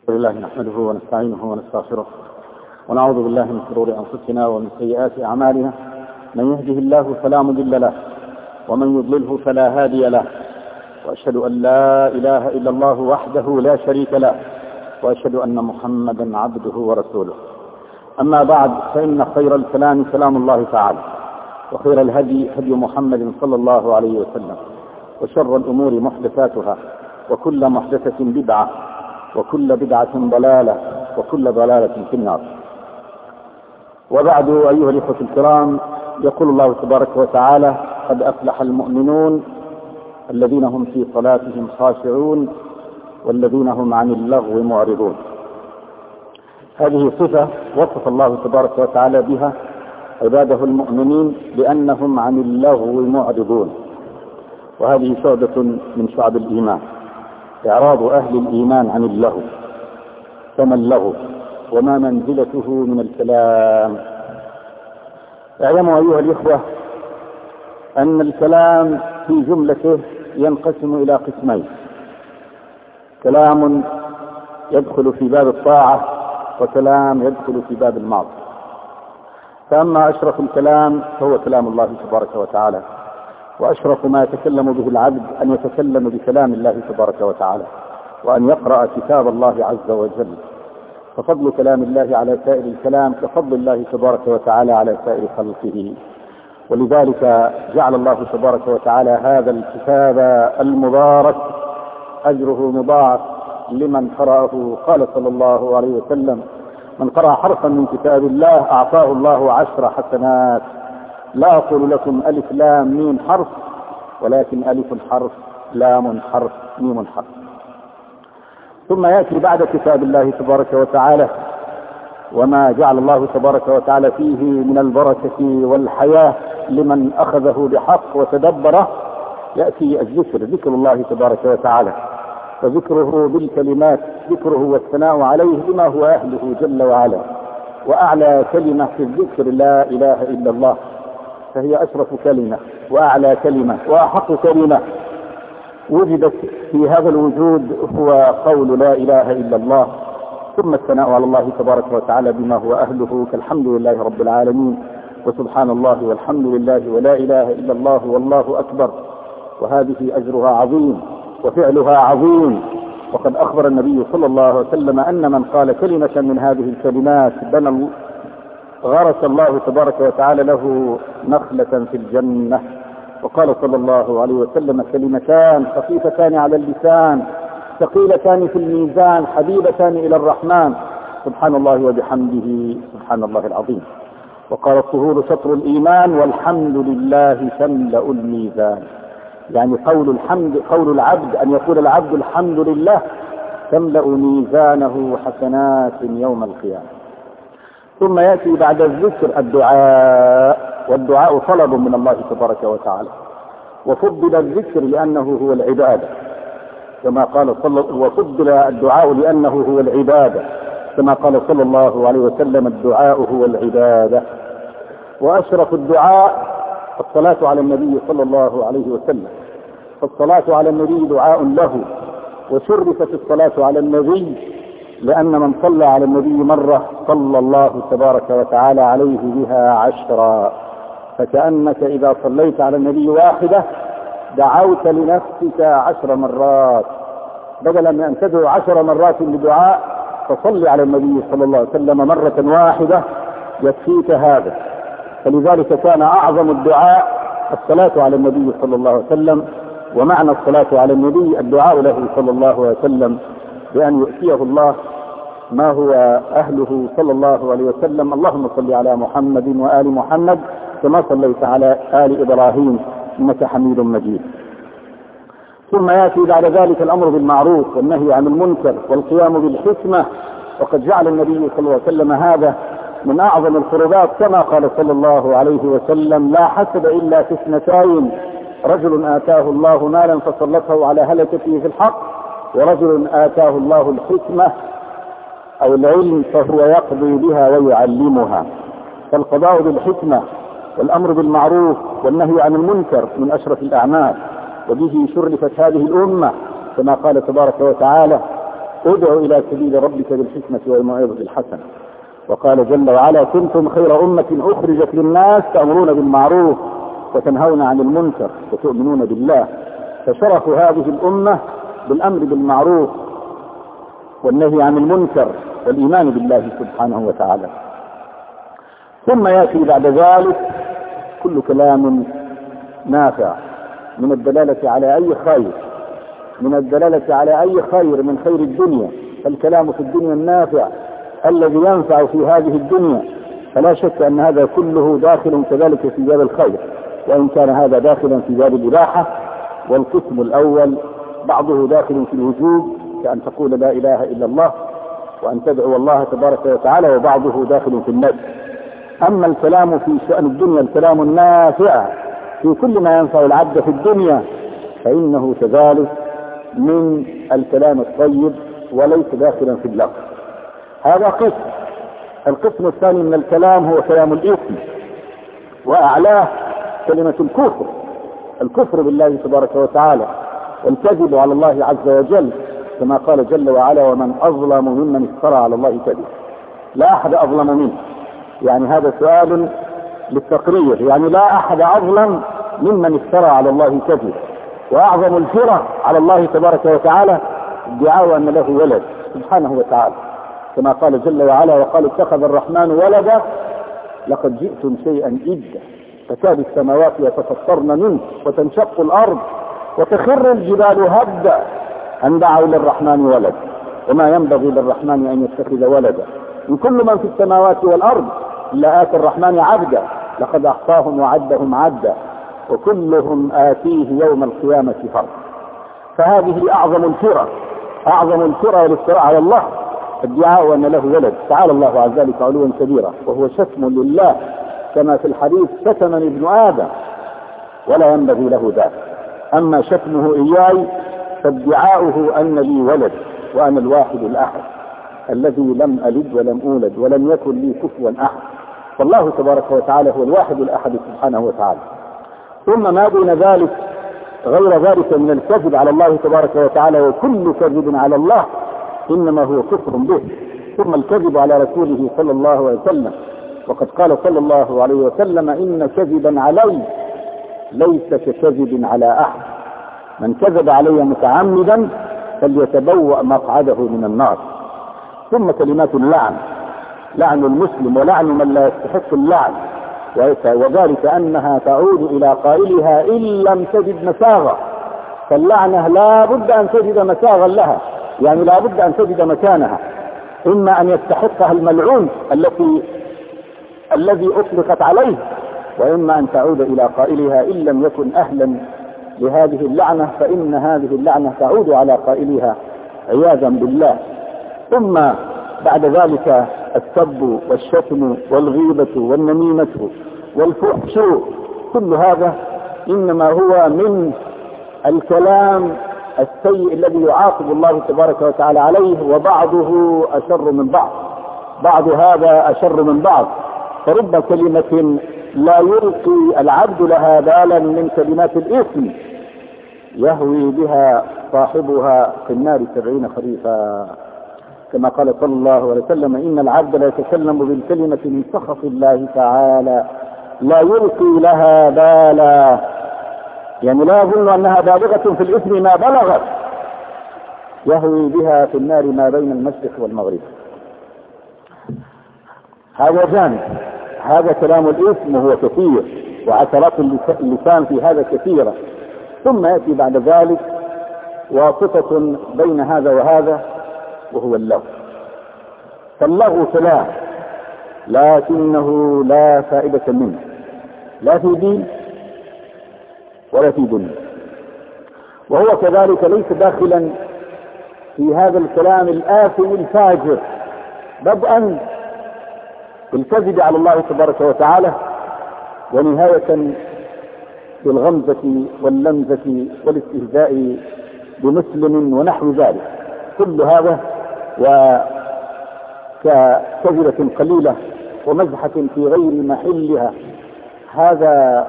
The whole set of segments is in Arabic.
لله نحمده ونستعينه ونستغفره ونعوذ بالله من شرور أنفسنا ومن سيئات أعمالنا. من يهده الله فلا مضل له ومن يضلله فلا هادي له، وأشهد أن لا إله إلا الله وحده لا شريك له، وأشهد أن محمدا عبده ورسوله. أما بعد، فإن خير الكلام كلام الله تعالى، وخير الهدي هدي محمد صلى الله عليه وسلم، وشر الأمور محدثاتها، وكل محدثة بدعة، وكل بدعة ضلالة، وكل ضلالة في النار. وبعد، أيها الإخوة الكرام، يقول الله تبارك وتعالى: قد أفلح المؤمنون الذين هم في صلاتهم خاشعون والذين هم عن اللغو معرضون. هذه صفة وصف الله تبارك وتعالى بها عباده المؤمنين بأنهم عن اللغو معرضون، وهذه شعبة من شعب الإيمان، إعراض أهل الإيمان عن اللغو. فما اللغو وما منزلته من الكلام؟ اعلموا أيها الإخوة أن الكلام في جملته ينقسم إلى قسمين: كلام يدخل في باب الطاعة، وكلام يدخل في باب المعصية. فأما أشرف الكلام فهو كلام الله تبارك وتعالى، وأشرف ما يتكلم به العبد أن يتكلم بكلام الله تبارك وتعالى، وأن يقرأ كتاب الله عز وجل. ففضل كلام الله على سائر الكلام كفضل الله تبارك وتعالى على سائر خلقه. ولذلك جعل الله تبارك وتعالى هذا الكتاب المبارك أجره مضاعف لمن قرأه. قال صلى الله عليه وسلم: من قرأ حرفا من كتاب الله أعطاه الله 10 حسنات. لا أقول لكم ألف لام ميم حرف، ولكن ألف حرف، لام حرف، ميم حرف. ثم يأتي بعد كتاب الله تبارك وتعالى وما جعل الله تبارك وتعالى فيه من البركة والحياة لمن أخذه بحق وتدبره، يأتي الذكر، ذكر الله تبارك وتعالى، فذكره بالكلمات، ذكره والثناء عليه بما هو أهله جل وعلا. وأعلى كلمة في الذكر لا إله إلا الله، فهي أشرف كلمة وأعلى كلمة وأحق كلمة وجدت في هذا الوجود، هو قول لا إله إلا الله. ثم الثناء على الله تبارك وتعالى بما هو أهله، كالحمد لله رب العالمين، وسبحان الله والحمد لله ولا إله إلا الله والله أكبر. وهذه أجرها عظيم وفعلها عظيم. وقد أخبر النبي صلى الله عليه وسلم أن من قال كلمة من هذه الكلمات غرس الله تبارك وتعالى له نخلة في الجنة. وقال صلى الله عليه وسلم: كلمتان خفيفتان على اللسان ثقيلتان في الميزان حبيبتان إلى الرحمن، سبحان الله وبحمده سبحان الله العظيم. وقال: الطهور شطر الإيمان والحمد لله تملأ الميزان. يعني قول العبد، أن يقول العبد الحمد لله، تملأ ميزانه حسنات يوم القيامة. ثم يأتي بعد الذكر الدعاء، والدعاء طلب من الله تبارك وتعالى، وفضل الذكر لأنه هو العبادة كما قال وفضل الدعاء لأنه هو العبادة كما قال صلى الله عليه وسلم: الدعاء هو العبادة. وأشرف الدعاء الصلاة على النبي صلى الله عليه وسلم، فالصلاة على النبي دعاء له، وشرفت الصلاة على النبي لأن من صلى على النبي مرة صلى الله تبارك وتعالى عليه بها 10. فكأنك إذا صليت على النبي واحدة دعوت لنفسك 10 مرات، بدلا من أن تدعو 10 مرات لدعاء، فصل على النبي صلى الله عليه وسلم مرة واحدة يكفيك هذا. فلذلك كان أعظم الدعاء الصلاة على النبي صلى الله عليه وسلم. ومعنى الصلاة على النبي الدعاء له صلى الله عليه وسلم بأن يؤتيه الله ما هو أهله صلى الله عليه وسلم. اللهم صل على محمد وآل محمد كما صليت على آل إبراهيم إنك حميد مجيد. ثم يأتي بعد ذلك الأمر بالمعروف والنهي عن المنكر والقيام بالحكمة. وقد جعل النبي صلى الله عليه وسلم هذا من أعظم القربات، كما قال صلى الله عليه وسلم: لا حسد إلا في 2: رجل آتاه الله مالا فسلطه على هلكته في الحق، ورجل آتاه الله الحكمة أو العلم فهو يقضي بها ويعلمها. فالقضاء بالحكمة والأمر بالمعروف والنهي عن المنكر من أشرف الأعمال، وبه شرفت هذه الأمة كما قال تبارك وتعالى: ادع إلى سبيل ربك بالحكمة والموعظة الحسنة. وقال جل وعلا كنتم خير أمة أخرجت للناس تأمرون بالمعروف وتنهون عن المنكر وتؤمنون بالله. فشرف هذه الأمة بالأمر بالمعروف والنهي عن المنكر والإيمان بالله سبحانه وتعالى. ثم يأتي بعد ذلك كل كلام نافع من الدلالة على أي خير، من الدلالة على أي خير من خير الدنيا. فالكلام في الدنيا النافع الذي ينفع في هذه الدنيا، فلا شك أن هذا كله داخل كذلك في باب الخير، وإن كان هذا داخلا في باب الإباحة. والقسم الأول بعضه داخل في الوجوب كأن تقول لا إله إلا الله وأن تدعو الله تبارك وتعالى، وبعضه داخل في الندب. أما الكلام في شأن الدنيا الكلام النافع في كل ما ينفع العبد في الدنيا فإنه كذلك من الكلام الطيب وليس داخلا في اللغو. هذا قسم. القسم الثاني من الكلام هو كلام الإثم، وأعلاه كلمة الكفر، الكفر بالله تبارك وتعالى والكذب على الله عز وجل، كما قال جل وعلا ومن أظلم ممن افترى على الله كذب. لا أحد أظلم منه، يعني هذا سؤال للتقرير، يعني لا أحد أظلم ممن افترى على الله كذب. وأعظم الفرى على الله تبارك وتعالى ادعاء أن له ولد سبحانه وتعالى، كما قال جل وعلا وقال اتخذ الرحمن ولدا لقد جئتم شيئا إدا تكاد السماوات يتفطرن منه وتنشق الأرض وتخر الجبال هدا أن دعوا للرحمن ولد وما ينبغي للرحمن أن يتخذ ولدا إن كل من في السماوات والأرض إلا آتي الرحمن عبدا لقد أحصاهم وعدهم عدا وكلهم آتيه يوم القيامة فردا. فهذه أعظم الفرى، أعظم الفرى والافتراء على الله ادعاء أن له ولد. تعالى الله عز ذلك علوا كبيرا، وهو شتم لله كما في الحديث شتمني ابن آدم ولا ينبغي له ذلك. أما شتمه إياي فادعاؤه أن لي ولد وأنا الواحد الأحد الذي لم ألد ولم أولد ولم يكن لي كفوا أحد. فالله تبارك وتعالى هو الواحد الأحد سبحانه وتعالى. ثم ما دون ذلك غير ذلك من الكذب على الله تبارك وتعالى، وكل كذب على الله إنما هو كفر به. ثم الكذب على رسوله صلى الله عليه وسلم، وقد قال صلى الله عليه وسلم إن كذبا علي ليس ككذب على أحد، من كذب علي متعمدا فليتبوأ مقعده من النار. ثم كلمات اللعن، لعن المسلم ولعن من لا يستحق اللعن، وذلك أنها تعود إلى قائلها إن لم تجد مساغا. فاللعنة لا بد أن تجد مساغا لها، يعني لا بد أن تجد مكانها، إما أن يستحقها الملعون الذي أطلقت عليه، وإما أن تعود إلى قائلها إن لم يكن أهلا لهذه اللعنة فإن هذه اللعنة تعود على قائلها عياذا بالله. ثم بعد ذلك السب والشتم والغيبة والنميمة والفحش، كل هذا إنما هو من الكلام السيء الذي يعاقب الله تبارك وتعالى عليه، وبعضه أشر من بعض، بعض هذا أشر من بعض. فرب كلمة لا يلقي العبد لها بالا من كلمات الإثم يهوي بها صاحبها في النار 70 خريفا، كما قال صلى الله عليه وسلم إن العبد لا يتكلم بالكلمة من سخط الله تعالى لا يلقي لها بالا، يعني لا يظن أنها بالغة في الإثم ما بلغت، يهوي بها في النار ما بين المشرق والمغرب. هذا جانب، هذا كلام الإثم هو كثير، وعثرات اللسان في هذا كثيرة. ثم يأتي بعد ذلك واسطة بين هذا وهذا وهو اللغو. فاللغو كلام لكنه لا فائدة منه، لا في دين ولا في دنيا، وهو كذلك ليس داخلا في هذا الكلام الآثم الفاجر، بدءا بالكذب على الله تبارك وتعالى، ونهاية بالغمزة واللمزة والاستهزاء بمسلم ونحو ذلك. كل هذا وككذبة قليلة ومزحة في غير محلها، هذا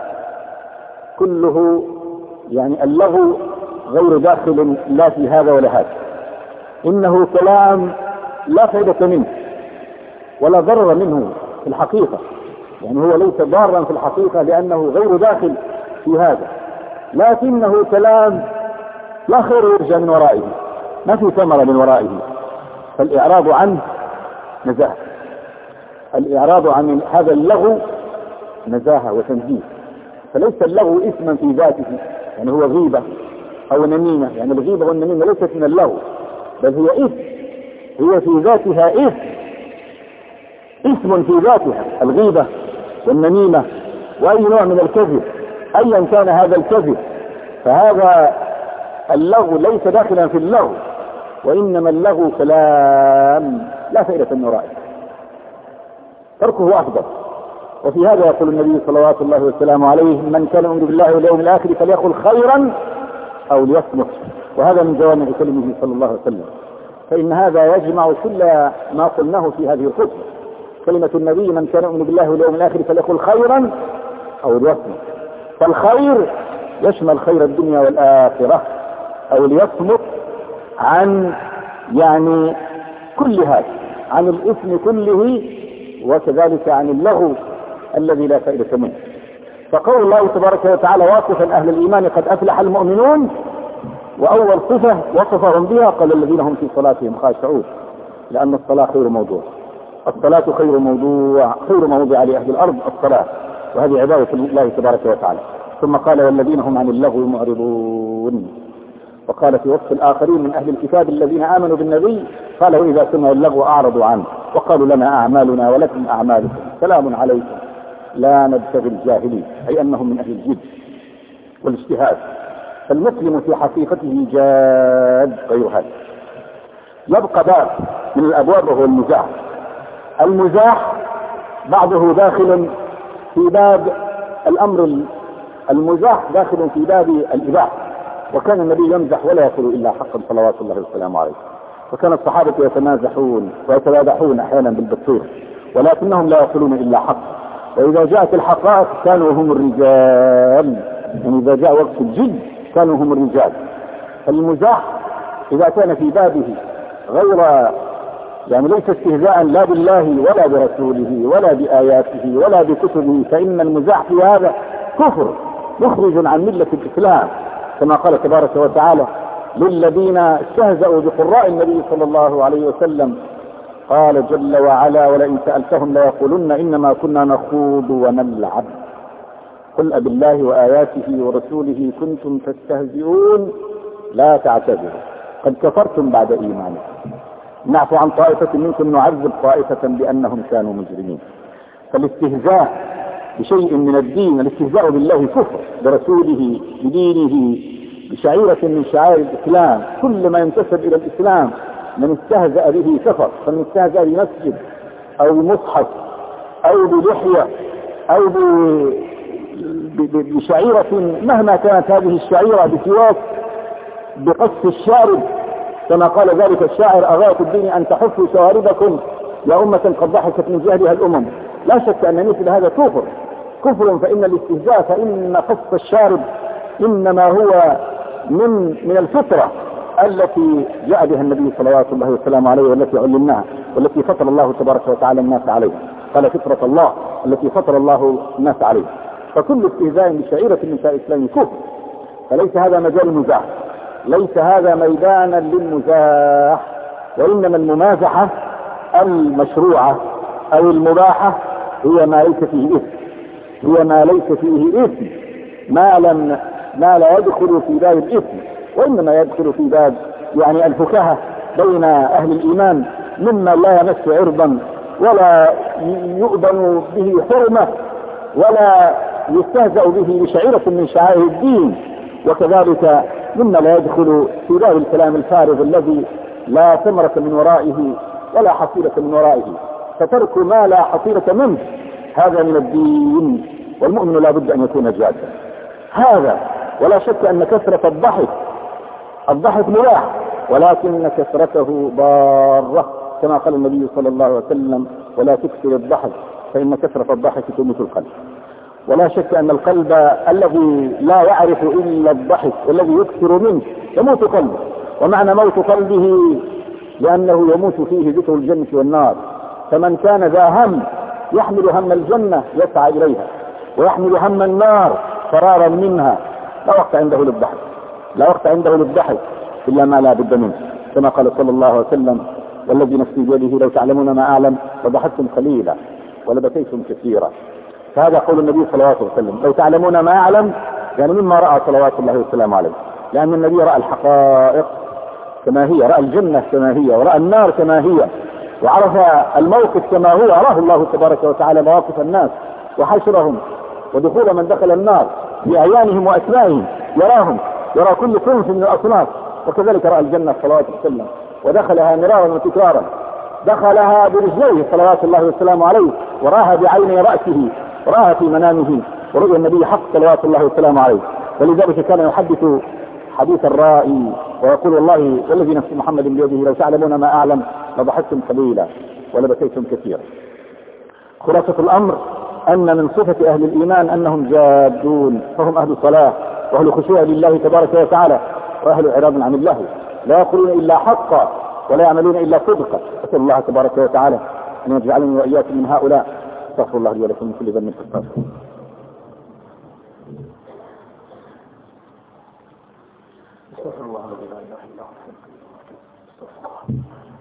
كله يعني اللغو غير داخل لا في هذا ولا هذا. إنه كلام لا فائدة منه ولا ضرر منه في الحقيقة، يعني هو ليس ضارا في الحقيقة لأنه غير داخل في هذا، لكنه كلام لا خير يرجى من ورائه، ما في ثمرة من ورائه. فالإعراض عنه نزاهة، الإعراض عن هذا اللغو نزاهة وتنزيه. فليس اللغو إثما في ذاته، يعني هو غيبة أو نميمة، يعني الغيبة والنميمة ليست من اللغو، بل هي إثم، هي في ذاتها إثم في ذاتها، الغيبة والنميمة وأي نوع من الكذب أيا كان هذا الكذب، فهذا اللغو ليس داخلا في اللغو، وإنما اللغو كلام لا فائدة من ورائه، تركه أفضل. وفي هذا يقول النبي صلوات الله وسلامه عليه: من كان يؤمن بالله واليوم الآخر فليقل خيرا أو ليصمت. وهذا من جوامع كلمه صلى الله عليه وسلم، فإن هذا يجمع كل ما قلناه في هذه الخطبة. كلمة النبي: من كان يؤمن بالله واليوم الآخر فليقل خيرا أو ليصمت، فالخير يشمل خير الدنيا والآخرة، أو ليصمت عن يعني كل هذا، عن الإثم كله، وكذلك عن اللغو الذي لا فائدة منه. فقول الله تبارك وتعالى واصفا أهل الإيمان: قد أفلح المؤمنون، وأول صفة وصفهم بها قال: الذين هم في صلاتهم خاشعون، لأن الصلاة خير موضوع، الصلاة خير موضوع لأهل الأرض الصلاة، وهذه عبادة الله تبارك وتعالى. ثم قال: والذين هم عن اللغو معرضون. وقال في وصف الآخرين من أهل الكتاب الذين آمنوا بالنبي: قالوا إذا سمعوا اللغو أعرضوا عنه وقالوا لنا أعمالنا ولكم أعمالكم سلام عليكم لا نبتغي الجاهلين، أي أنهم من أهل الجد والاجتهاد. فالمسلم في حقيقته جاد غير هذا. يبقى باب من الأبواب وهو المزاح. المزاح بعضه داخل في باب الأمر، المزاح داخل في باب الإباحة، وكان النبي يمزح ولا يقول إلا حقا صلوات الله وسلامه عليه، وكان الصحابة يتمازحون ويتبادحون أحيانا بالبطيخ، ولكنهم لا يقولون إلا حق. وإذا جاءت الحقائق كانوا هم الرجال، يعني إذا جاء وقت الجد كانوا هم الرجال. فالمزاح إذا كان في بابه غير يعني ليس استهزاء لا بالله ولا برسوله ولا بآياته ولا بكتبه، فإن المزاح في هذا كفر مخرج عن ملة الإسلام، كما قال تبارك وتعالى للذين استهزأوا بقراء النبي صلى الله عليه وسلم: قال جل وعلا: ولئن سألتهم ليقولن إنما كنا نخوض ونلعب قل أبالله وآياته ورسوله كنتم تستهزئون لا تعتذروا قد كفرتم بعد إيمانكم نعفو عن طائفة منكم نعذب طائفة بأنهم كانوا مجرمين. فالاستهزاء بشيء من الدين، الاستهزاء بالله كفر، برسوله، بدينه، بشعيرة من شعائر الإسلام، كل ما ينتسب إلى الإسلام من استهزأ به كفر. فمن استهزأ بمسجد أو بمصحف أو بلحية أو بشعيرة مهما كانت هذه الشعيرة، بسواك، بقص الشارب، كما قال ذلك الشاعر: أغاية الدين أن تحفوا شواربكم يا أمة قد ضحكت من جهلها الأمم. لا شك أن مثل هذا كفر، فإن الاستهزاء، فإن قص الشارب إنما هو من الفطرة التي جاء بها النبي صلوات الله وسلامه عليه، والتي علمناها، والتي فطر الله تبارك وتعالى الناس عليها. قال: فطرة الله التي فطر الله الناس عليها. فكل استهزاء بشعيرة من شعائر الإسلام كفر. فليس هذا مجال المزاح، ليس هذا ميدانا للمزاح، وإنما الممازحة المشروعة أو المباحة هي ما ليس فيه إثم، هي ما ليس فيه إثم، ما لا يدخل في باب الإثم، وإنما يدخل في باب يعني الفكاهة بين أهل الإيمان، مما لا يمس عرضا ولا يؤذن به حرمة ولا يستهزأ به بشعيرة من شعائر الدين، وكذلك مما لا يدخل في باب الكلام الفارغ الذي لا ثمرة من ورائه ولا حصيلة من ورائه. فترك ما لا حصيلة منه هذا من الدين، والمؤمن لا بد أن يكون جادا هذا. ولا شك أن كثرة الضحك مباح، ولكن كثرته ضارة، كما قال النبي صلى الله عليه وسلم: ولا تكثر الضحك فإن كثرة الضحك تميت القلب. ولا شك أن القلب الذي لا يعرف إلا الضحك والذي يكثر منه يموت قلبه. ومعنى موت قلبه لأنه يموت فيه ذكر الجنة والنار. فمن كان ذا هم يحمل هم الجنة يسعى إليها، ويحمل هم النار فرارا منها، لا وقت عنده للضحك، لا وقت عنده للضحك إلا ما لا بد منه، كما قال صلى الله عليه وسلم: والذي نفسي بيده لو تعلمون ما أعلم لضحكتم قليلا ولبكيتم كثيرا. فهذا قول النبي صلى الله عليه وسلم: لو تعلمون ما أعلم، يعني مما رأى صلوات الله وسلامه عليه، لأن النبي رأى الحقائق كما هي، رأى الجنة كما هي، ورأى النار كما هي، وعرف الموقف كما هو. أراه الله تبارك وتعالى مواقف الناس وحشرهم ودخول من دخل النار بأعيانهم وأسمائهم، يراهم، يرى كل صنف من الأصناف. وكذلك رأى الجنة صلى الله عليه وسلم ودخلها مرارا وتكرارا، دخلها برجليه صلوات الله وسلامه عليه، وراها بعيني رأسه، وراها في منامه، ورؤيا النبي حق صلوات الله وسلامه عليه. ولذلك كان يحدث حديث الرائي ويقول: والله والذي نفس محمد بيده لو تعلمون ما أعلم لضحكتم قليلا ولبكيتم كثيرا. خلاصة الأمر أن من صفة أهل الإيمان أنهم جادون، فهم أهل صلاة وأهل خشوع لله تبارك وتعالى، وأهل إعراض عن الله، لا يقولون إلا حقا ولا يعملون إلا صدقا. أسأل الله تبارك وتعالى أن يجعلني وإياكم من هؤلاء. استغفر الله لي ولكم من كل ذنب فاستغفروه. استغفر الله الذي لا اله الا هو.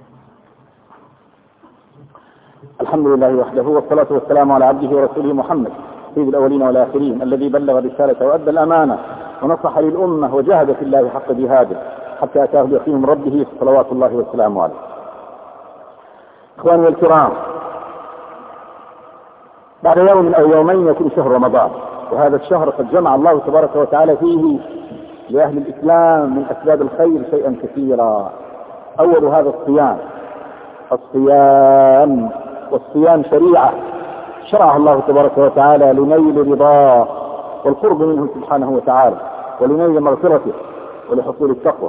الحمد لله وحده، والصلاة والسلام على عبده ورسوله محمد سيد الأولين والآخرين، الذي بلغ الرسالة وأدى الأمانة ونصح للأمة وجاهد في الله حق جهاده حتى أتاه اليقين من ربه صلوات الله والسلام عليه. إخواني الكرام، بعد يوم أو يومين يكون شهر رمضان، وهذا الشهر قد جمع الله تبارك وتعالى فيه لأهل الإسلام من أسباب الخير شيئا كثيرا. أول هذا الصيام، والصيام شريعة شرعها الله تبارك وتعالى لنيل رضاه والقرب منه سبحانه وتعالى، ولنيل مغفرته، ولحصول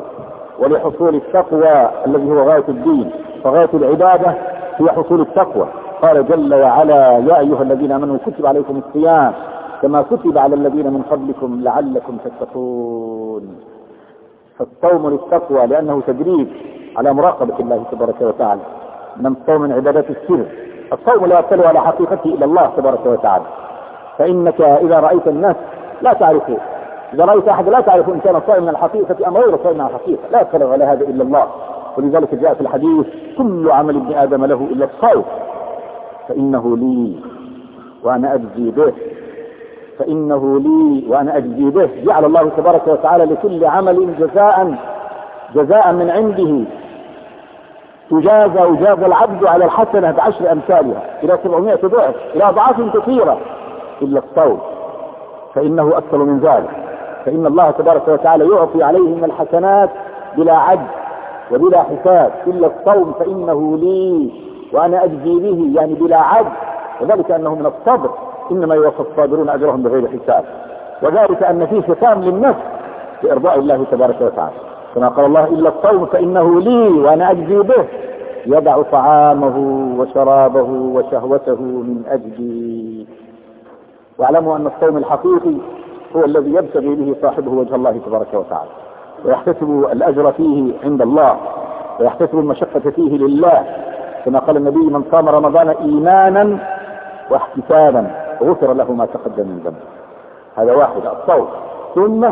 التقوى الذي هو غاية الدين. فغاية العبادة هي حصول التقوى. قال جل وعلا: يا أيها الذين آمنوا كتب عليكم الصيام كما كتب على الذين من قبلكم لعلكم تتقون. فالصوم للتقوى لأنه تدريب على مراقبة الله تبارك وتعالى. من الصوم من عبادات السر. الصوم لا يطلع على حقيقته إلا الله تبارك وتعالى. فإنك إذا رأيت الناس لا تعرفه، إذا رأيت أحد لا تعرف إن كان صائم من الحقيقة أم غير صائم من الحقيقة، لا يطلع على هذا إلا الله. ولذلك جاء في الحديث: كل عمل ابن آدم له إلا الصوم فإنه لي وأنا أجزي به، فإنه لي وأنا أجزي به. جعل الله تبارك وتعالى لكل عمل جزاء من عنده، يجازى العبد على الحسنة ب10 أمثالها إلى 700 ضعف، إلى أضعاف كثيرة، إلا الصوم فإنه أكثر من ذلك. فإن الله تبارك وتعالى يعطي عليه من الحسنات بلا عد وبلا حساب. إلا الصوم فإنه لي وأنا أجزي به، يعني بلا عد، وذلك أنه من الصبر، إنما يوفى الصابرون أجرهم بغير حساب. وذلك أن فيه ختام للنفس بإرضاء الله تبارك وتعالى، كما قال الله: إلا الصوم فإنه لي وأنا أجزي به، يدع طعامه وشرابه وشهوته من أجلي. واعلموا أن الصوم الحقيقي هو الذي يبتغي به صاحبه وجه الله تبارك وتعالى، ويحتسب الأجر فيه عند الله، ويحتسب المشقة فيه لله، كما قال النبي: من صام رمضان إيمانا واحتسابا غفر له ما تقدم من ذنبه. هذا واحد، الصوم. ثم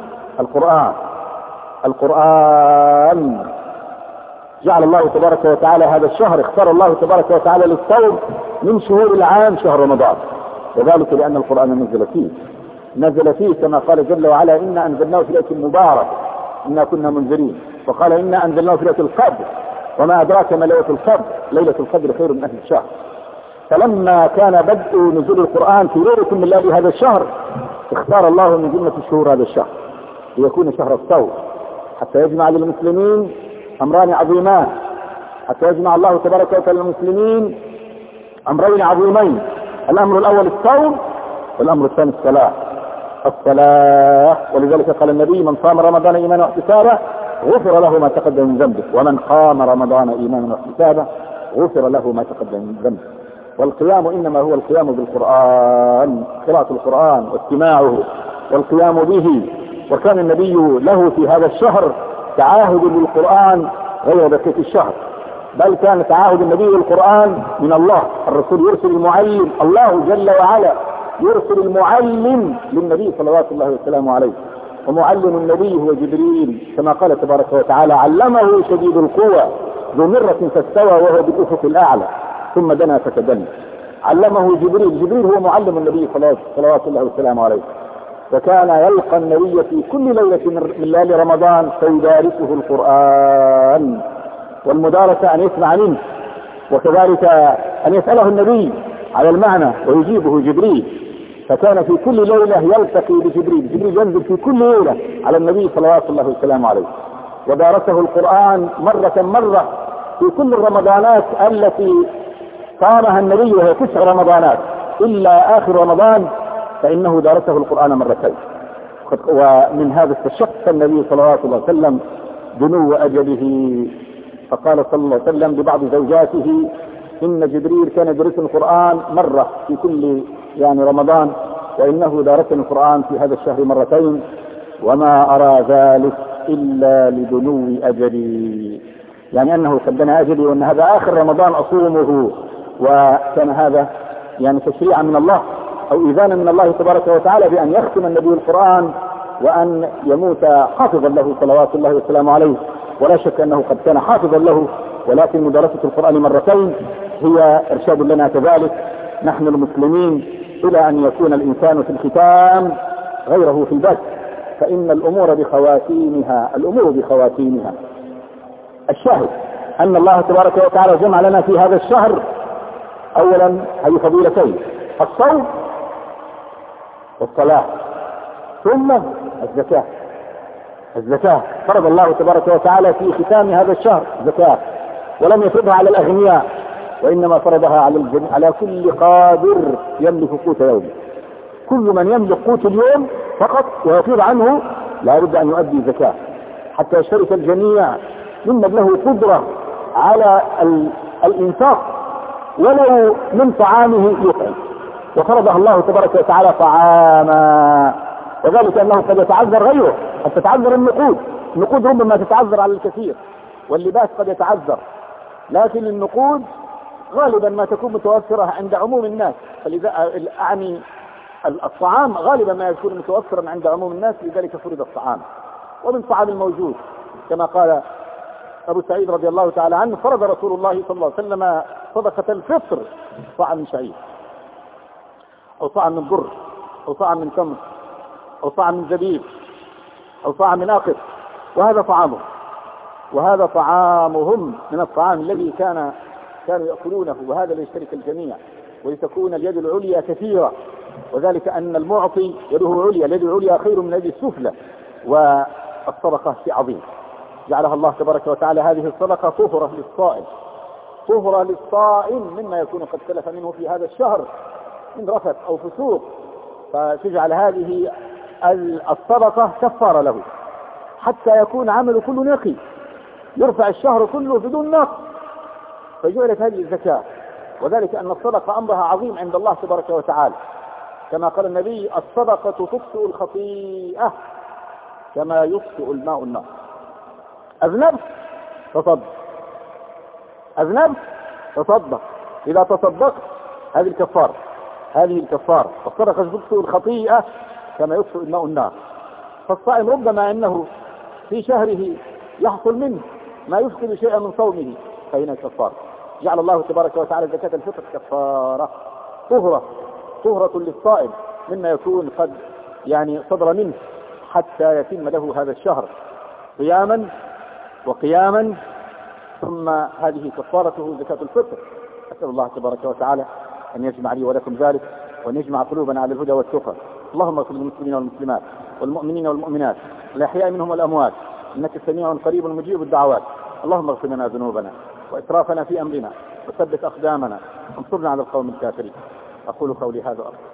القرآن جعل الله تبارك وتعالى هذا الشهر، اختار الله تبارك وتعالى للصوم من شهور العام شهر رمضان، وذلك لأن القرآن نزل فيه كما قال جل وعلا: إنا أنزلناه في ليلة مباركة إنا كنا منذرين. وقال: إنا أنزلناه في ليلة القدر وما أدراك ما ليلة القدر، ليلة القدر خير من 1000 شهر. فلما كان بدء نزول القرآن في ليلة من ليالي هذا الشهر، اختار الله من جملة الشهور هذا الشهر ليكون شهر الصوم، حتى يجمع للمسلمين أمران عظيمان، حتى يجمع الله تبارك وتعالى للمسلمين أمرين عظيمين. الأمر الأول الصوم، والأمر الثاني الصلاة. ولذلك قال النبي: من صام رمضان إيمانا واحتسابا غفر له ما تقدم من ذنبه، ومن قام رمضان إيمانا واحتسابا غفر له ما تقدم من ذنبه. والقيام إنما هو القيام بالقرآن، قراءة القرآن واستماعه والقيام به. وكان النبي له في هذا الشهر تعاهد للقرآن غير بقية الشهر، بل كان تعاهد النبي والقرآن من الله. الرسول يرسل المعلم، الله جل وعلا يرسل المعلم للنبي صلوات الله وسلامه عليه، ومعلم النبي هو جبريل كما قال تبارك وتعالى: علمه شديد القوى ذو مرة فاستوى وهو بالأفق الأعلى ثم دنا فتدلى. علمه جبريل، جبريل هو معلم النبي صلوات الله وسلامه عليه، وكان يلقى النبي في كل ليلة من ليالي رمضان فيدارسه القرآن، والمدارسة أن يسمع منه، وكذلك أن يسأله النبي على المعنى ويجيبه جبريل. فكان في كل ليلة يلتقي بجبريل، جبريل ينزل في كل ليلة على النبي صلوات الله وسلامه عليه، ودارسه القرآن مرة في كل الرمضانات التي صامها النبي، وهي 9 رمضانات إلا آخر رمضان، فإنه دارسه القرآن مرتين. ومن هذا استشق النبي صلوات الله عليه وسلم دنو أجله، فقال صلى الله عليه وسلم لبعض زوجاته: إن جبريل كان يدرسني القرآن مرة في كل رمضان، وإنه دارسني القرآن في هذا الشهر مرتين، وما أرى ذلك إلا لدنو أجلي، يعني أنه قد دنا أجلي وأن هذا آخر رمضان أصومه. وكان هذا تشريعا من الله أو إذانا من الله تبارك وتعالى بأن يختم النبي القرآن وأن يموت حافظا له صلوات الله وسلامه عليه. ولا شك أنه قد كان حافظا له، ولكن مدارسة القرآن مرتين هي إرشاد لنا كذلك نحن المسلمين إلى أن يكون الإنسان في الختام غيره في البث، فإن الأمور بخواتيمها. الشاهد أن الله تبارك وتعالى جمع لنا في هذا الشهر أولا هذه فضيلتين: الصوم والصلاة، ثم الزكاة. فرض الله تبارك وتعالى في ختام هذا الشهر زكاة، ولم يفرضها على الأغنياء، وإنما فرضها على كل قادر يملك قوت يوم. كل من يملك قوت اليوم فقط ويفيض عنه لا بد أن يؤدي زكاة، حتى يشترك الجميع ممن له قدرة على الإنفاق ولو من طعامه يطعم. وفرضها الله تبارك وتعالى طعاما، وذلك أنه قد يتعذر غيره، قد تتعذر النقود ربما تتعذر على الكثير، واللباس قد يتعذر، لكن النقود غالبا ما تكون متوفرة عند عموم الناس. فلذا أعني الطعام غالبا ما يكون متوفرا عند عموم الناس، لذلك فرض الطعام. ومن طعام الموجود كما قال أبو سعيد رضي الله تعالى عنه: فرض رسول الله صلى الله عليه وسلم صدقة الفطر صاع من شعير، أو صاع من بر، أو صاع من تمر، أو صاع من زبيب، أو صاع من أقط، وهذا طعامهم من الطعام الذي كانوا يأكلونه، وهذا ليشترك الجميع ولتكون اليد العليا كثيرة، وذلك أن المعطي يده عليا، اليد العليا خير من اليد السفلى. والصدقة شيء عظيم جعلها الله تبارك وتعالى هذه الصدقة طهرة للصائم مما يكون قد سلف منه في هذا الشهر من رفث أو فسوق، فتجعل هذه الصدقة كفارة له حتى يكون عمله كله نقي، يرفع الشهر كله بدون نقص، فجعلت هذه الزكاة. وذلك أن الصدقة أمرها عظيم عند الله تبارك وتعالى، كما قال النبي: الصدقة تطفئ الخطيئة كما يطفئ الماء النار. أذنبت تصدق، إذا تصدقت هذه الكفارة. الصدقة تطفئ الخطيئة كما يطفئ الماء النار. فالصائم ربما أنه في شهره يحصل منه ما يفقد شيئا من صومه، فهنا كفارة. جعل الله تبارك وتعالى زكاة الفطر كفارة طهرة للصائم مما يكون قد صدر منه، حتى يتم له هذا الشهر صياما وقياما، ثم هذه كفارته زكاة الفطر. أسأل الله تبارك وتعالى أن يجمع لي ولكم ذلك، وأن يجمع قلوبنا على الهدى والتقى. اللهم اغفر للمسلمين والمسلمات والمؤمنين والمؤمنات الأحياء منهم والأموات، إنك سميع قريب مجيب الدعوات. اللهم اغفر لنا ذنوبنا وإسرافنا في أمرنا، وثبت أقدامنا، وانصرنا على القوم الكافرين. أقول قولي هذا